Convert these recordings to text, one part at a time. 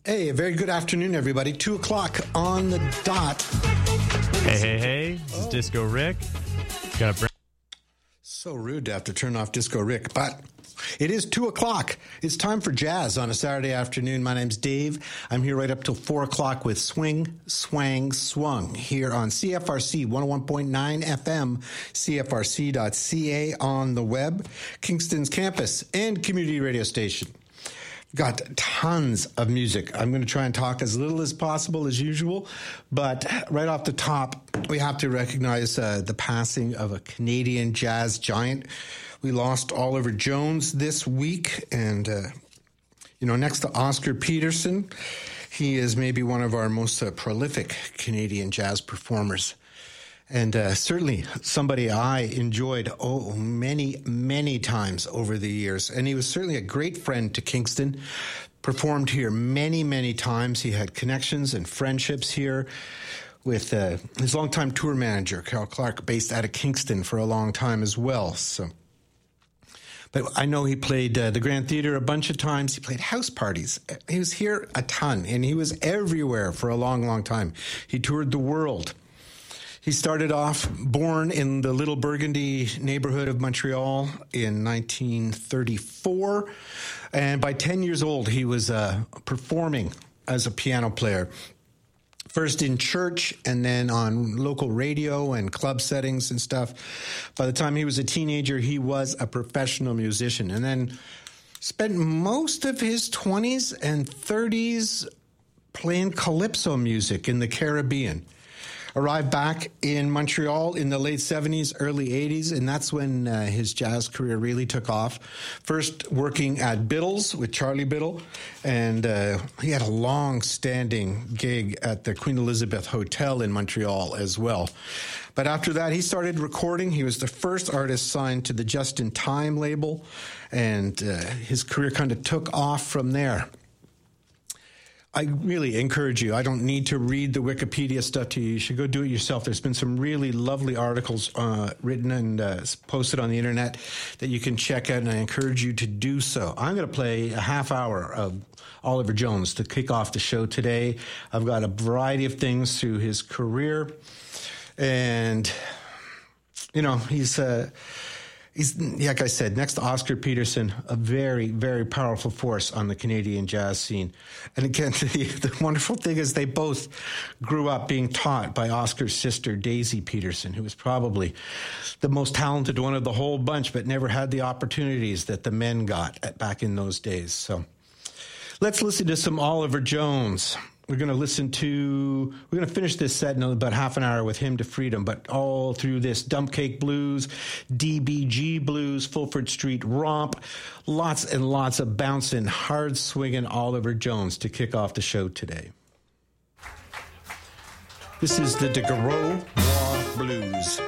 Hey, a very good afternoon, everybody. 2 o'clock on the dot. Hey. This is Disco Rick. So rude to have to turn off Disco Rick, but it is 2 o'clock. It's time for jazz on a Saturday afternoon. My name's Dave. I'm here right up till 4 o'clock with Swing, Swang, Swung here on CFRC 101.9 FM, CFRC.ca on the web, Kingston's campus and community radio station. Got tons of music. I'm going to try and talk as little as possible as usual, but right off the top, we have to recognize the passing of a Canadian jazz giant. We lost Oliver Jones this week, and, next to Oscar Peterson, he is maybe one of our most prolific Canadian jazz performers. And certainly somebody I enjoyed, many, many times over the years. And he was certainly a great friend to Kingston, performed here many, many times. He had connections and friendships here with his longtime tour manager, Carol Clark, based out of Kingston for a long time as well. But I know he played the Grand Theatre a bunch of times. He played house parties. He was here a ton, and he was everywhere for a long, long time. He toured the world. He started off born in the Little Burgundy neighborhood of Montreal in 1934. And by 10 years old, he was performing as a piano player. First in church and then on local radio and club settings and stuff. By the time he was a teenager, he was a professional musician. And then spent most of his 20s and 30s playing calypso music in the Caribbean. Arrived back in Montreal in the late 70s, early 80s, and that's when his jazz career really took off. First working at Biddle's with Charlie Biddle, and he had a long-standing gig at the Queen Elizabeth Hotel in Montreal as well. But after that, he started recording. He was the first artist signed to the Just in Time label, and his career kind of took off from there. I really encourage you. I don't need to read the Wikipedia stuff to you. You should go do it yourself. There's been some really lovely articles written and posted on the internet that you can check out, and I encourage you to do so. I'm going to play a half hour of Oliver Jones to kick off the show today. I've got a variety of things through his career, and, He's, like I said, next to Oscar Peterson, a very, very powerful force on the Canadian jazz scene. And again, the wonderful thing is they both grew up being taught by Oscar's sister, Daisy Peterson, who was probably the most talented one of the whole bunch, but never had the opportunities that the men got back in those days. So let's listen to some Oliver Jones. We're going to finish this set in about half an hour with Hymn to Freedom, but all through this Dump Cake Blues, DBG Blues, Fulford Street Romp, lots and lots of bouncing, hard swinging Oliver Jones to kick off the show today. This is the DeGarreau War Blues.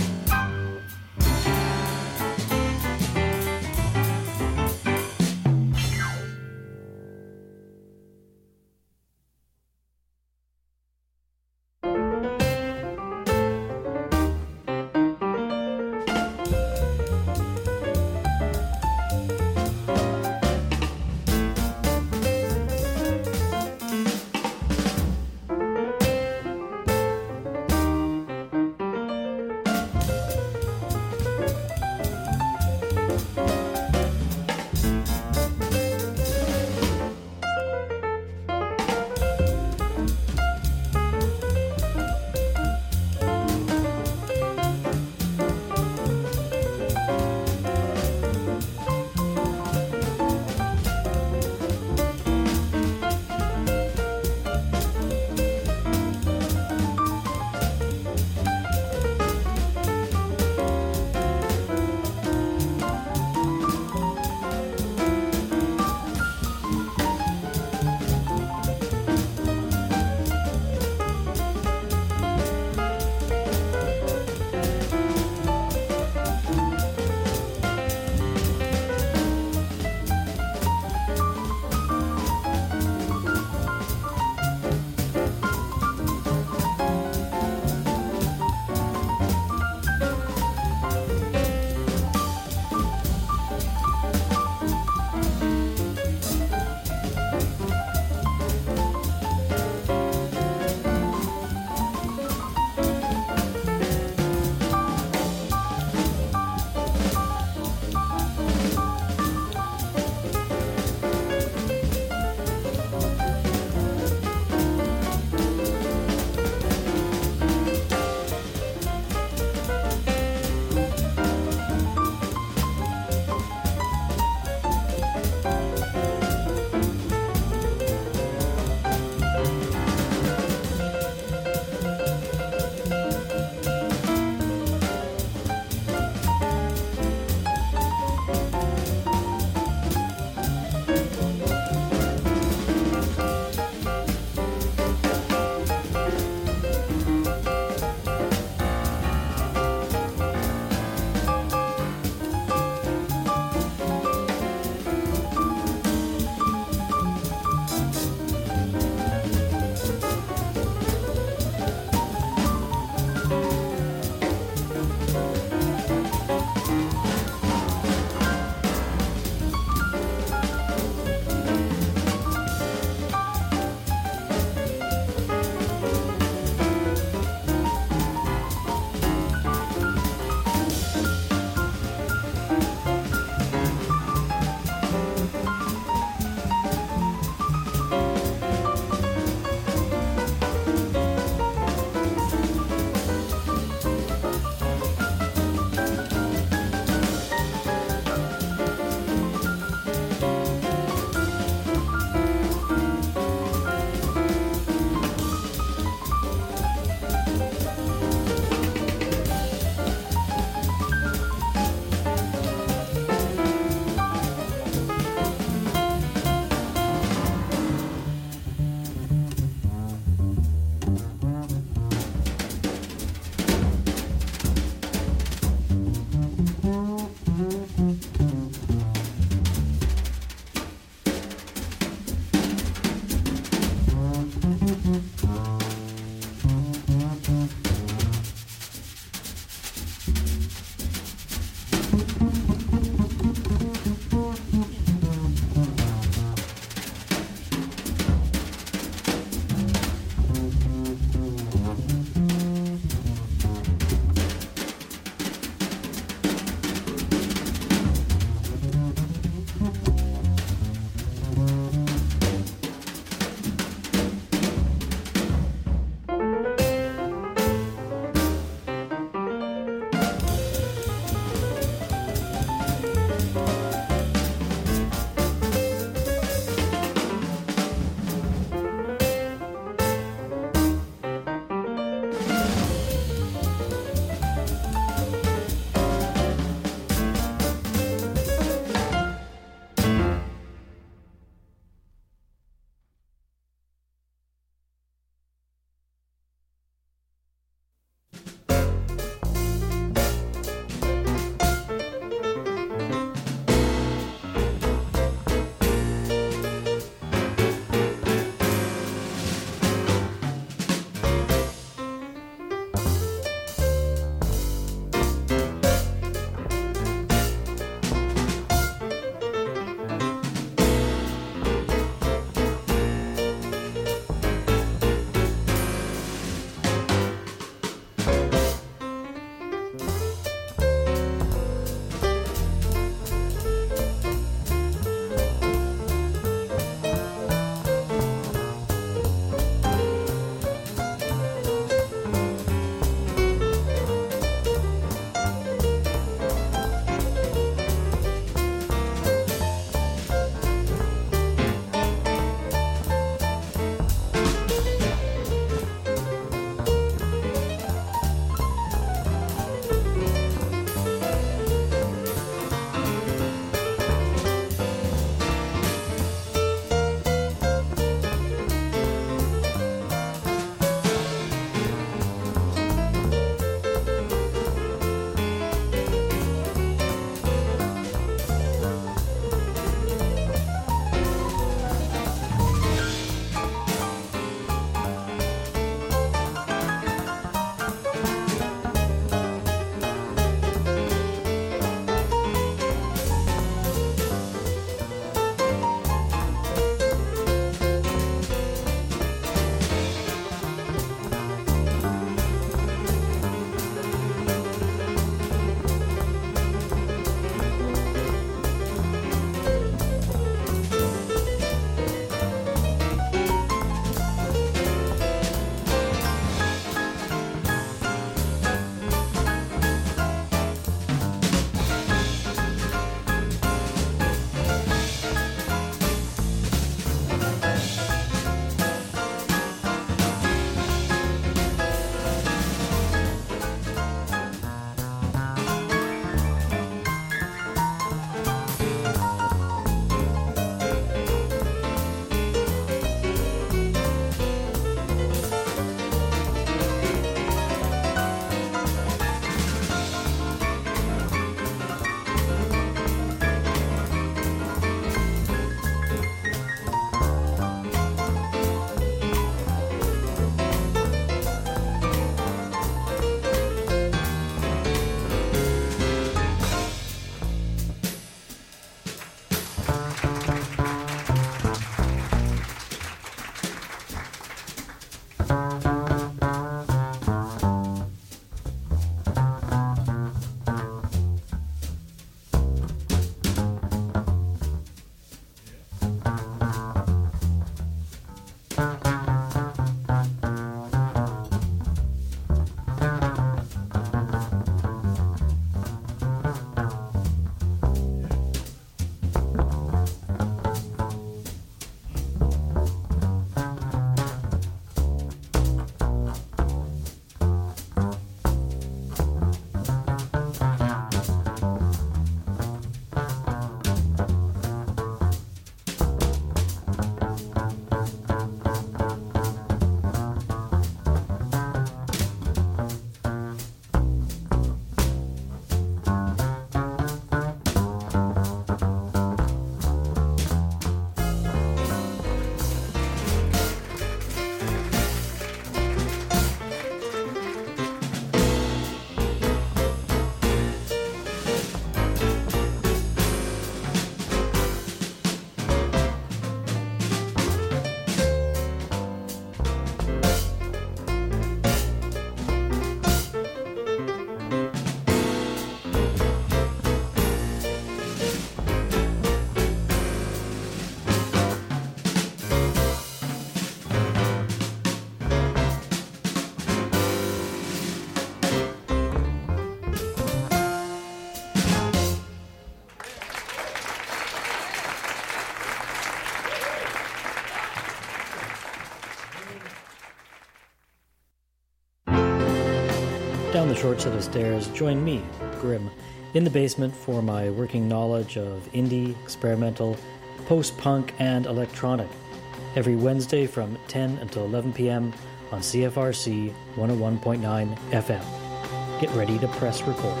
Down the short set of stairs, join me, Grim, in the basement for my working knowledge of indie, experimental, post-punk, and electronic. Every Wednesday from 10 until 11 p.m. on CFRC 101.9 FM. Get ready to press record.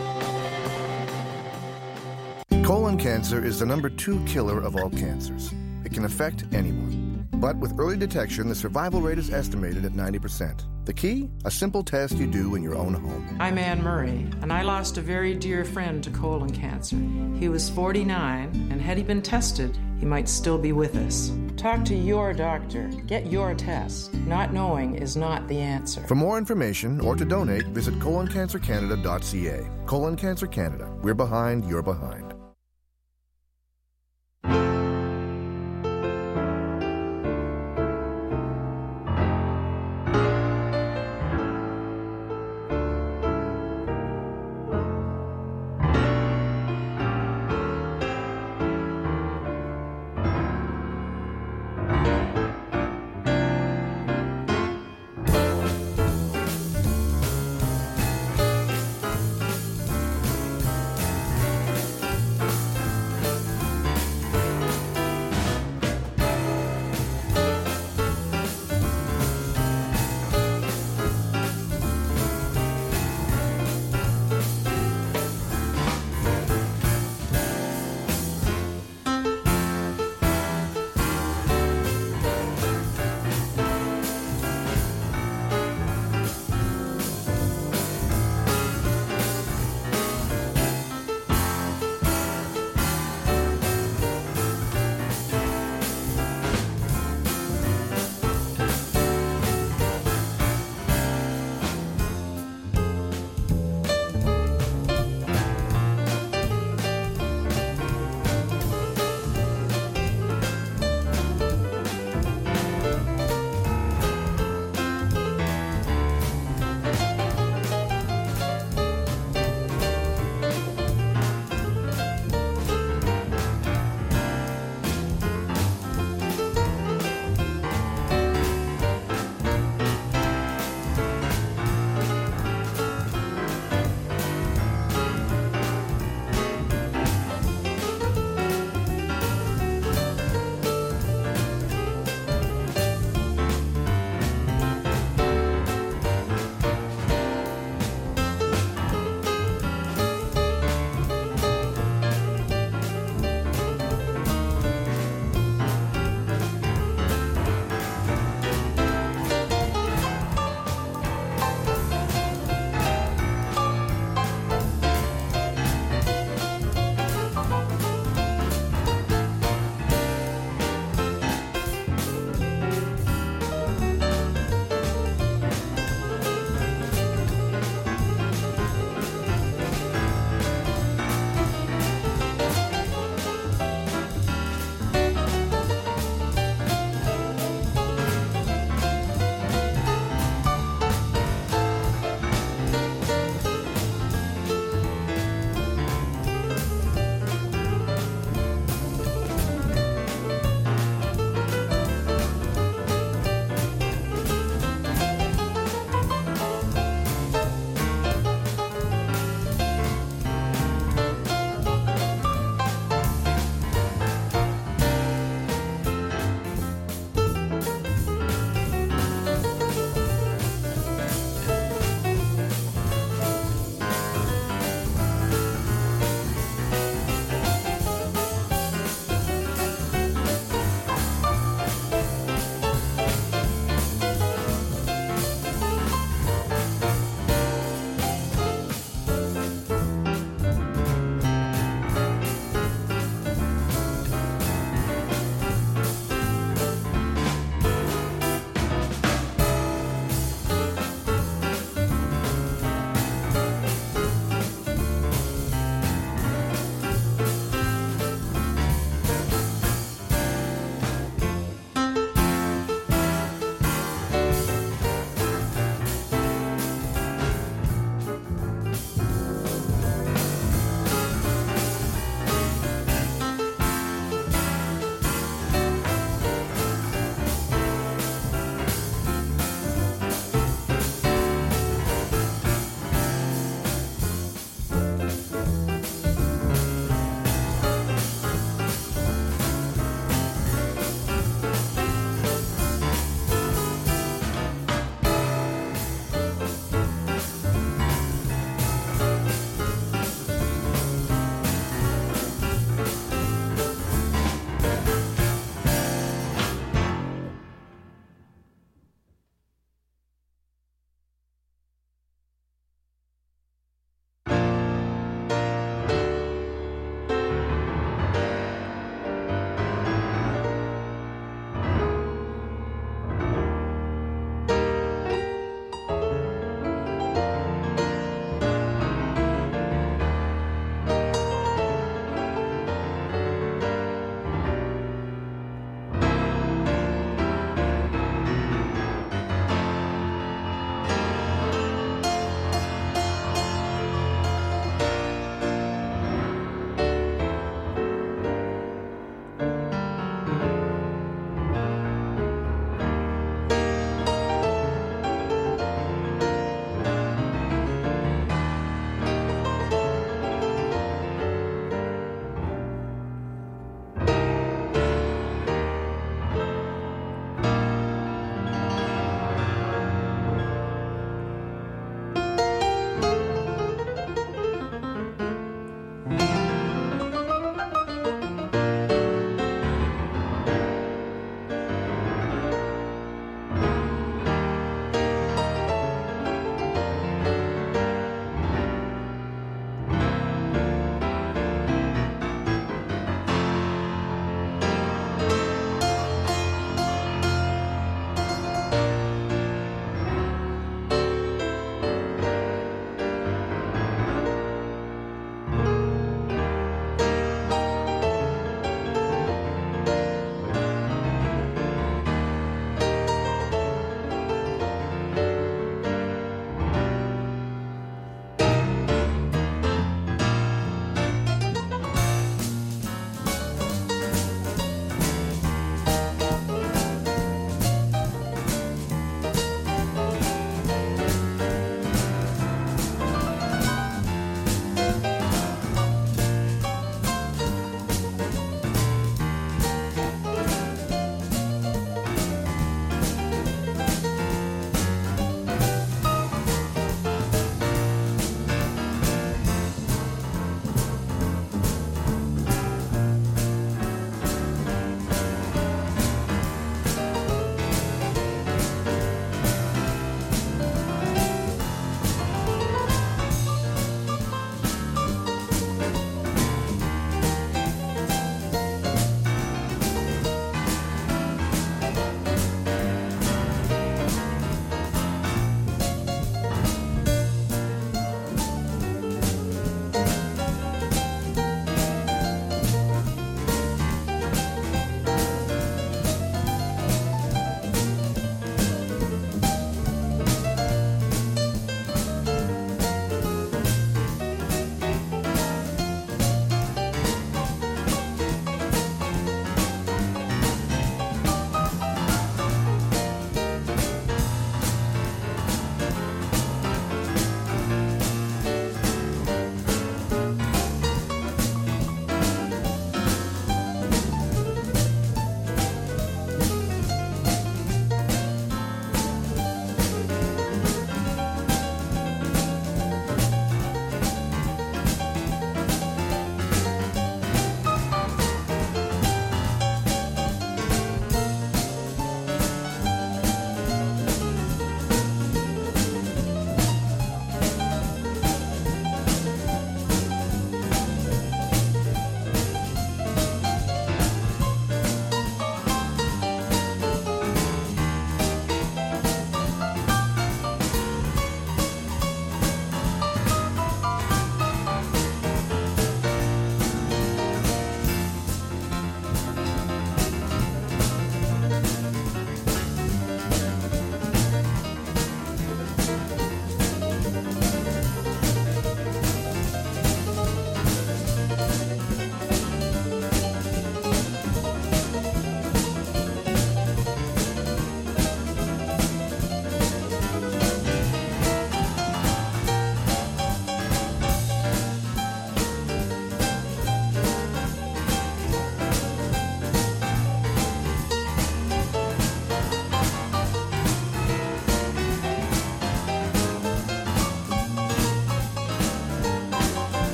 Colon cancer is the number 2 killer of all cancers. It can affect anyone. But with early detection, the survival rate is estimated at 90%. The key? A simple test you do in your own home. I'm Anne Murray, and I lost a very dear friend to colon cancer. He was 49, and had he been tested, he might still be with us. Talk to your doctor. Get your test. Not knowing is not the answer. For more information or to donate, visit coloncancercanada.ca. Colon Cancer Canada. We're behind, you're behind.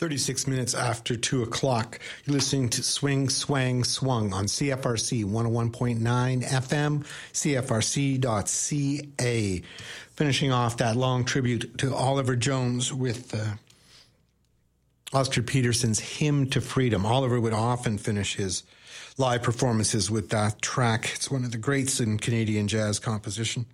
36 minutes after 2 o'clock. You're listening to Swing, Swang, Swung on CFRC 101.9 FM, CFRC.ca. Finishing off that long tribute to Oliver Jones with Oscar Peterson's Hymn to Freedom. Oliver would often finish his live performances with that track. It's one of the greats in Canadian jazz composition.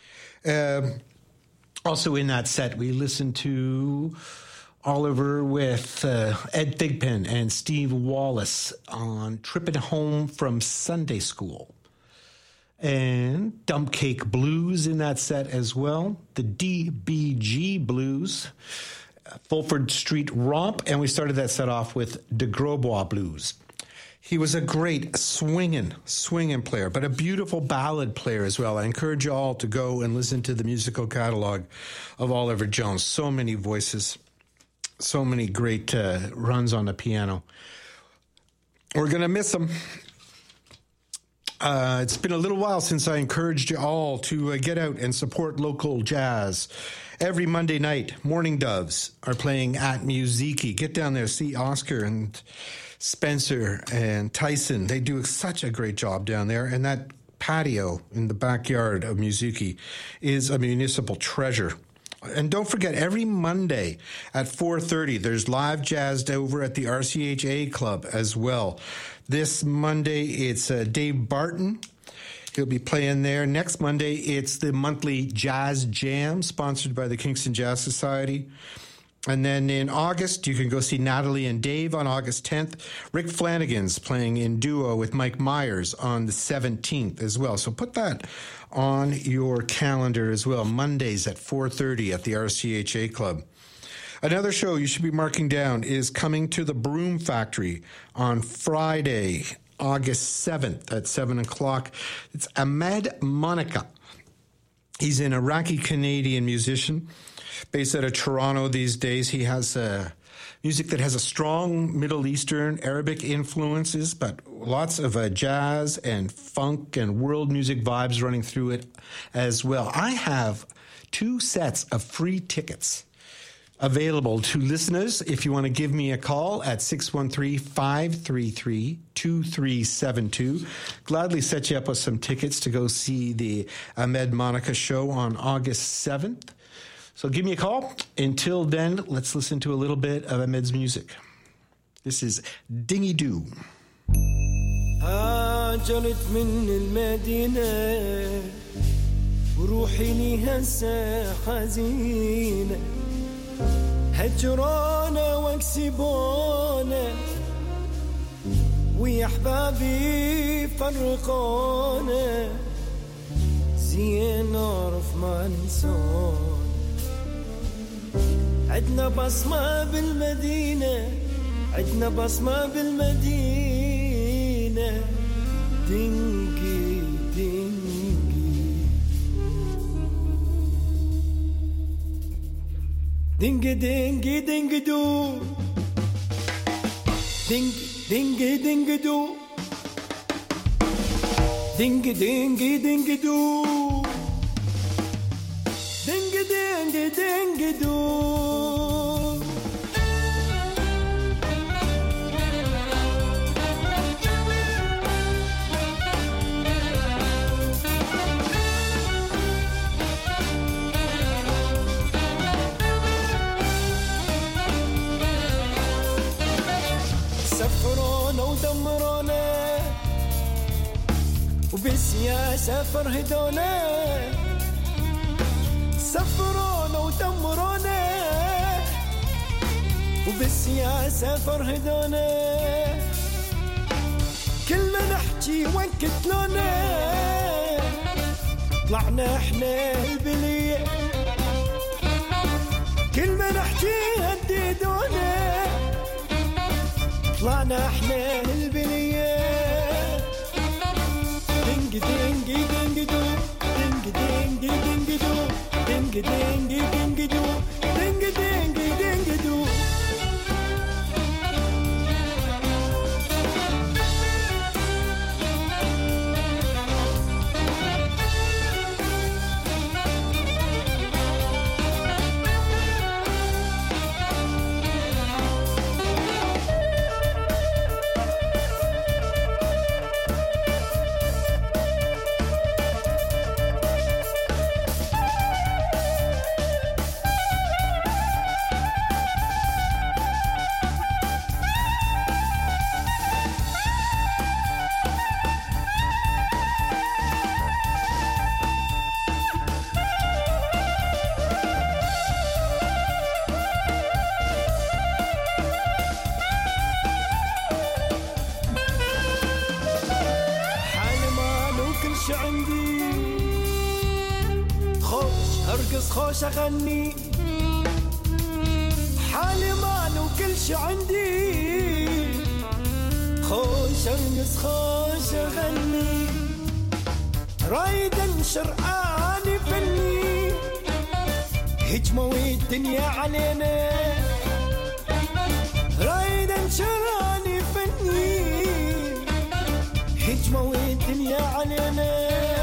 Also in that set, we listened to Oliver with Ed Thigpen and Steve Wallace on Trippin' Home from Sunday School. And Dump Cake Blues in that set as well. The DBG Blues, Fulford Street Romp, and we started that set off with De Grosbois Blues. He was a great swinging player, but a beautiful ballad player as well. I encourage you all to go and listen to the musical catalog of Oliver Jones. So many voices. So many great runs on the piano. We're going to miss them. It's been a little while since I encouraged you all to get out and support local jazz. Every Monday night, Morning Doves are playing at Musiki. Get down there, see Oscar and Spencer and Tyson. They do such a great job down there. And that patio in the backyard of Musiki is a municipal treasure. And don't forget, every Monday at 4:30, there's live jazz over at the RCHA Club as well. This Monday, it's Dave Barton. He'll be playing there. Next Monday, it's the monthly Jazz Jam, sponsored by the Kingston Jazz Society. And then in August, you can go see Natalie and Dave on August 10th. Rick Flanagan's playing in duo with Mike Myers on the 17th as well. So put that on your calendar as well. Mondays at 4:30 at the RCHA Club. Another show you should be marking down is Coming to the Broom Factory on Friday, August 7th at 7 o'clock. It's Ahmed Monica. He's an Iraqi-Canadian musician based out of Toronto these days. He has music that has a strong Middle Eastern, Arabic influences, but lots of jazz and funk and world music vibes running through it as well. I have 2 sets of free tickets available to listeners if you want to give me a call at 613-533-2372. Gladly set you up with some tickets to go see the Ahmed Monica show on August 7th. So give me a call. Until then, let's listen to a little bit of Ahmed's music. This is Dingy Doo. هاجرت من المدينة وروحي لي هسه حزينة هجرانا واكسبونا ويا احبابي فرقونا زين نعرف ما ننسون عدنا بصمة بالمدينة عدنا بصمة بالمدينة دينجي دينجي دينجي دينجي دينجي دو دينجي دينجي دينجي دو دينجي دينجي دينجي دو دينجي دينجي دينجي دو سفرونا ودمرونا وبالسياسة فرهدونا سفرونا ودمرونا وبالسياسة فرهدونا كل ما نحكي وانكتلونا طلعنا احنا البلية كل ما نحكي هددونا طلعنا احنا البلية دنج دنج دنج دو دنج دنج دنج دو دنج دنج دنج دو دنج دنج دنج دو شي عندي خوش ارقص خوش اغني حالي مال وكل شي عندي خوش ارقص خوش اغني رايد انشر اني فني هجموا الدنيا علينا رايد انشر اني فني هجموا الدنيا علينا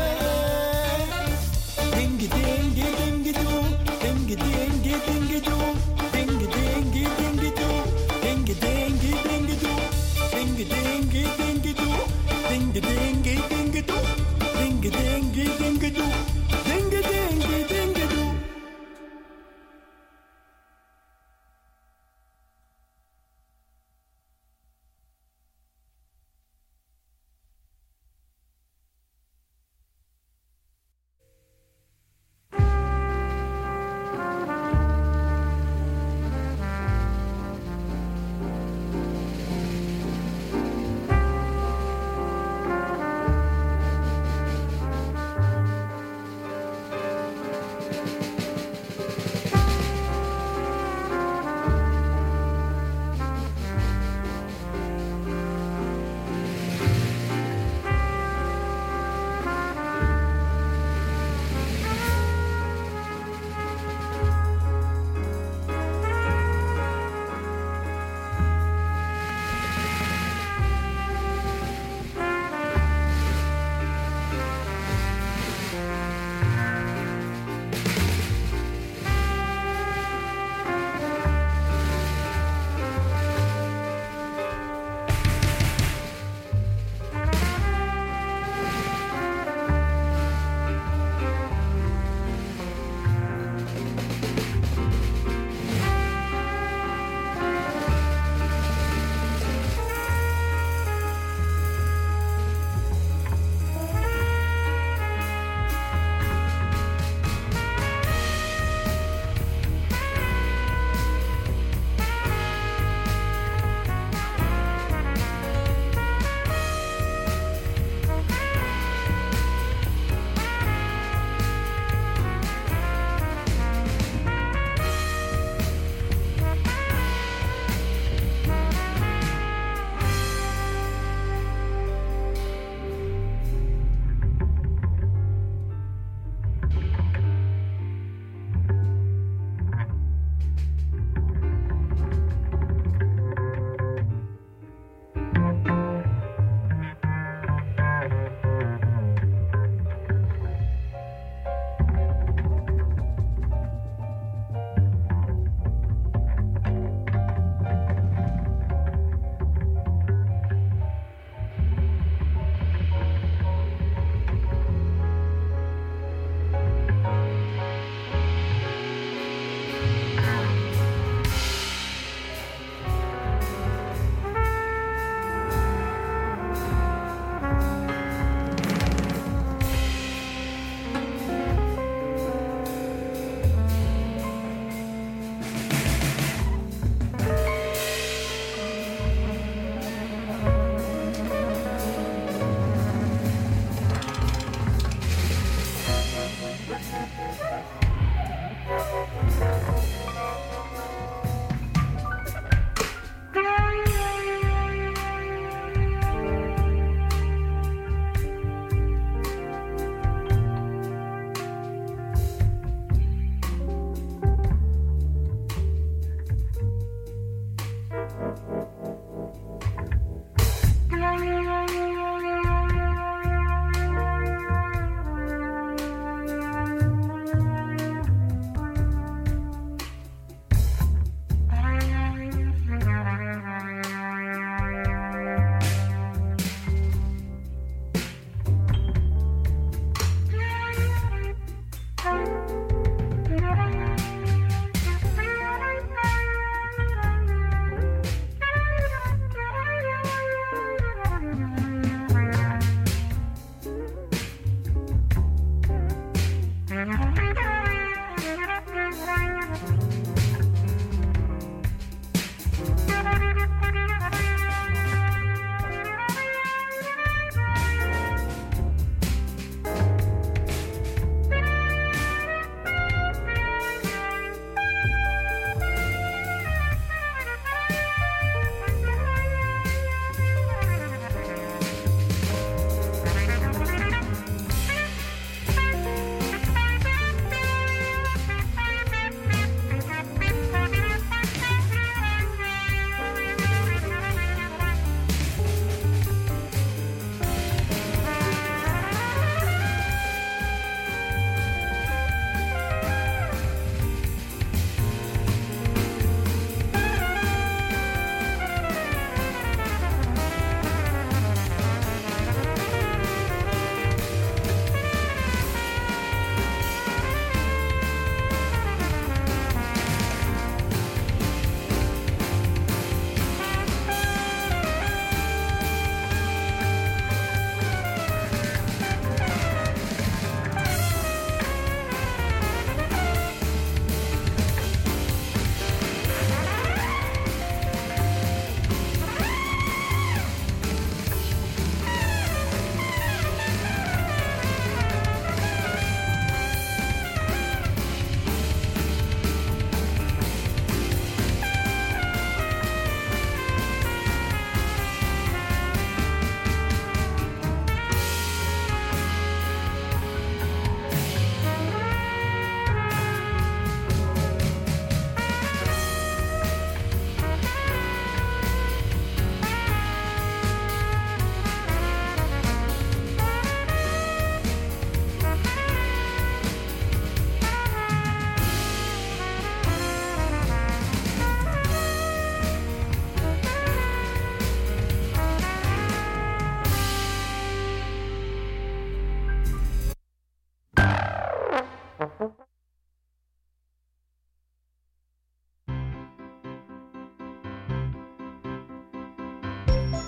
دينج دينج دينج دو دينج دينج دينج دو دينج دينج دينج دو دينج دينج دينج دو دينج دينج دينج دو دينج دينج دينج دو دينج دينج دينج دو دينج دينج دينج دو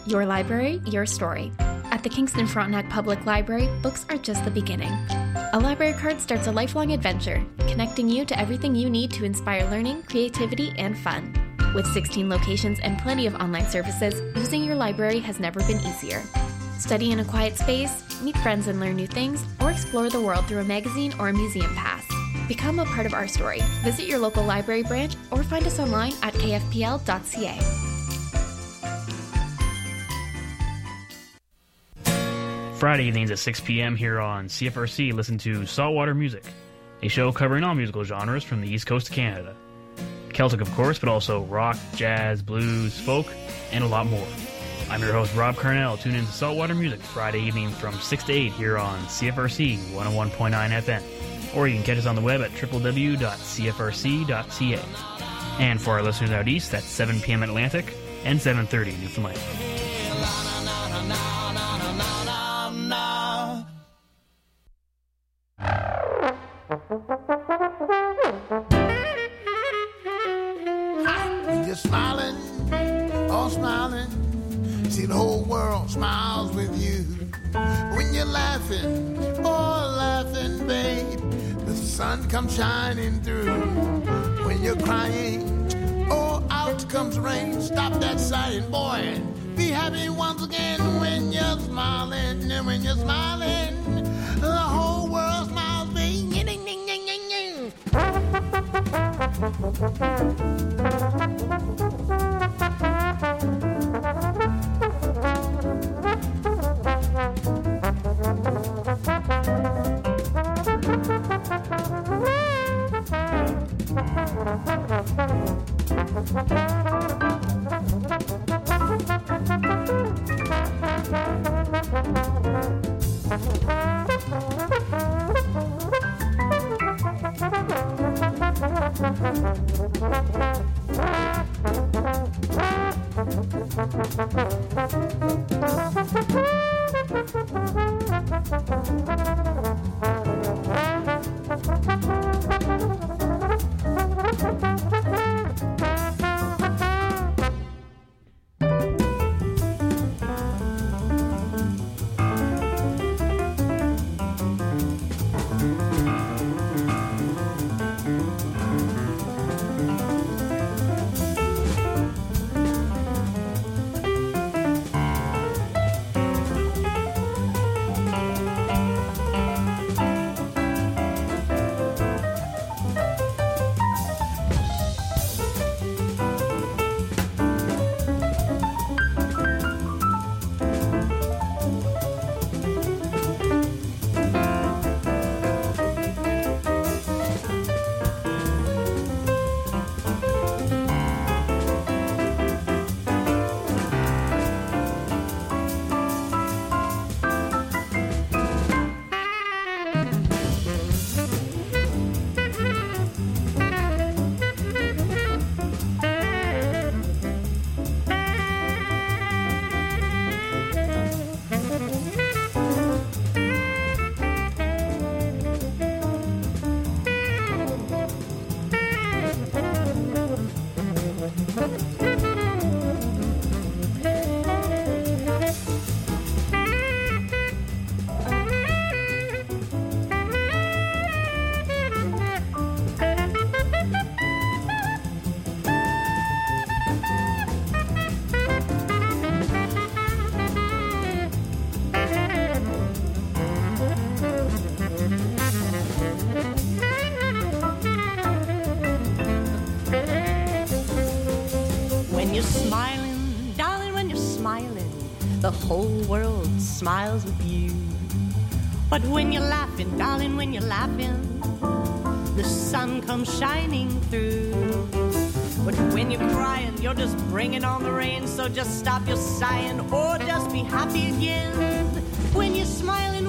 Your library, your story. At the Kingston Frontenac Public Library, books are just the beginning. A library card starts a lifelong adventure, connecting you to everything you need to inspire learning, creativity, and fun. With 16 locations and plenty of online services, using your library has never been easier. Study in a quiet space, meet friends and learn new things, or explore the world through a magazine or a museum pass. Become a part of our story. Visit your local library branch or find us online at kfpl.ca. Friday evenings at 6 p.m. here on CFRC, listen to Saltwater Music, a show covering all musical genres from the East Coast of Canada. Celtic, of course, but also rock, jazz, blues, folk, and a lot more. I'm your host, Rob Carnell. Tune in to Saltwater Music Friday evening from 6 to 8 here on CFRC 101.9 FM. Or you can catch us on the web at www.cfrc.ca. And for our listeners out east, that's 7 p.m. Atlantic and 7:30 Newfoundland. You're smiling, all smiling. See, the whole world smiles with you. When you're laughing, oh, laughing, babe, the sun comes shining through. When you're crying, oh, out comes rain. Stop that sighing, boy, and be happy once again. When you're smiling, and when you're smiling, the whole world smiles with you. When you're smiling, darling, when you're smiling, the whole world smiles with you. But when you're laughing, darling, when you're laughing, the sun comes shining through. But when you're crying, you're just bringing on the rain. So just stop your sighing or just be happy again. When you're smiling,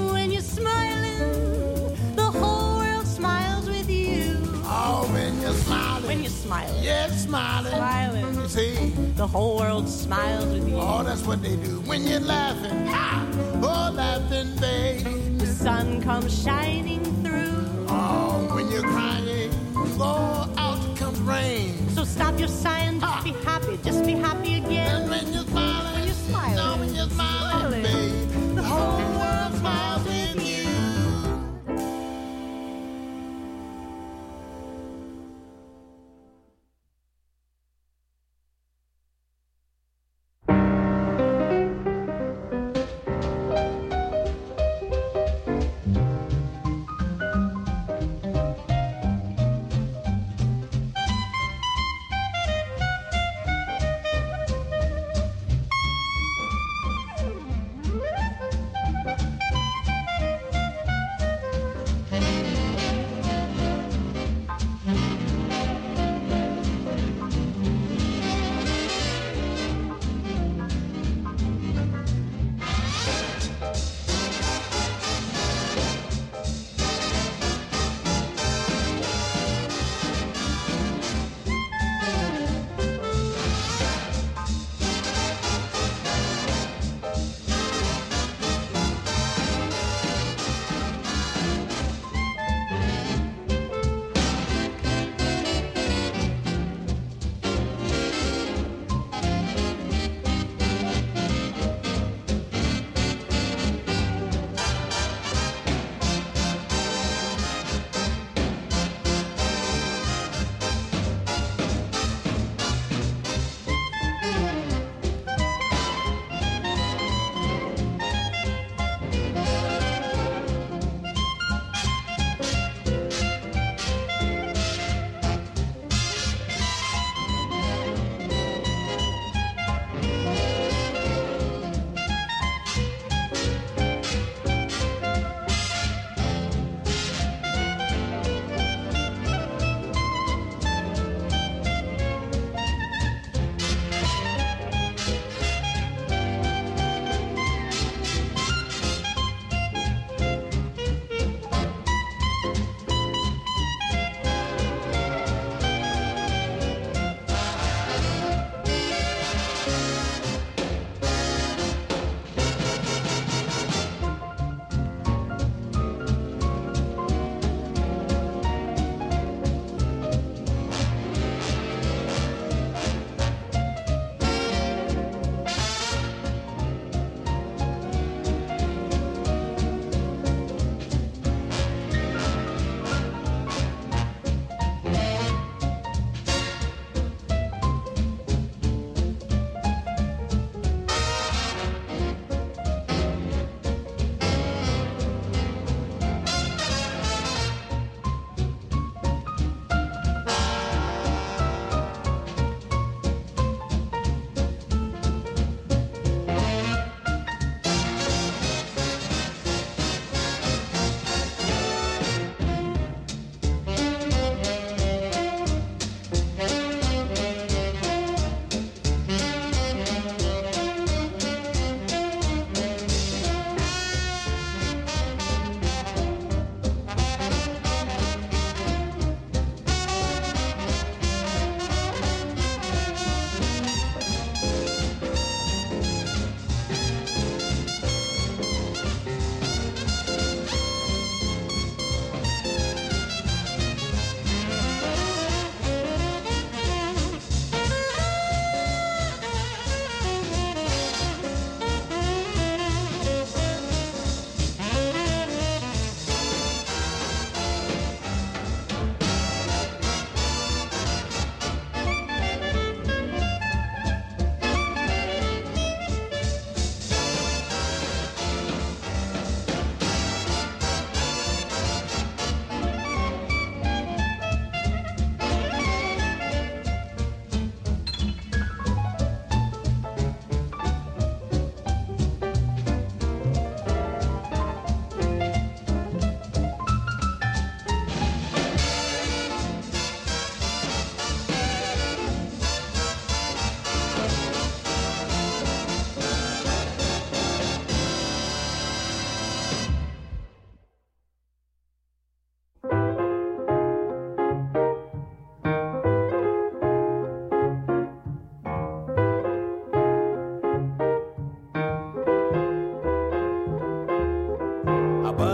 the whole world smiles with you. Oh, when you're smiling. When you're smiling. Yes, smiling. Smiling. You see? The whole world smiles with you. Oh, that's what they do. When you're laughing, ha! Oh, laughing, babe. The sun comes shining through. Oh, when you're crying, oh, out comes rain. So stop your sighing, just be happy again. And when you're smiling,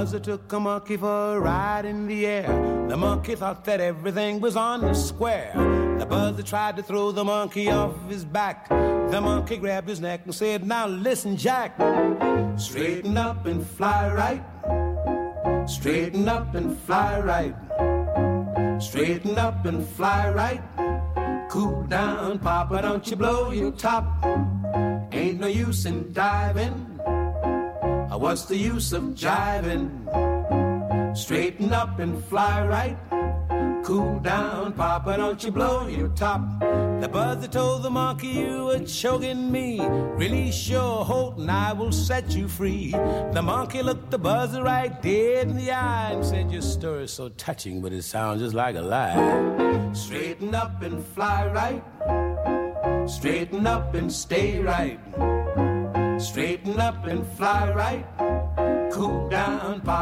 buzzer took a monkey for a ride in the air. The monkey thought that everything was on the square. The buzzer tried to throw the monkey off his back. The monkey grabbed his neck and said, now listen, Jack. Straighten up and fly right. Straighten up and fly right. Straighten up and fly right. Cool down, Papa, don't you blow your top. Ain't no use in diving. What's the use of jiving? Straighten up and fly right. Cool down, Papa, don't you blow your top. The buzzer told the monkey, you were choking me. Release your hold and I will set you free. The monkey looked the buzzer right dead in the eye and said, your story is so touching, but it sounds just like a lie. Straighten up and fly right. Straighten up and stay right. Straighten up and fly right. Cool down, Papa.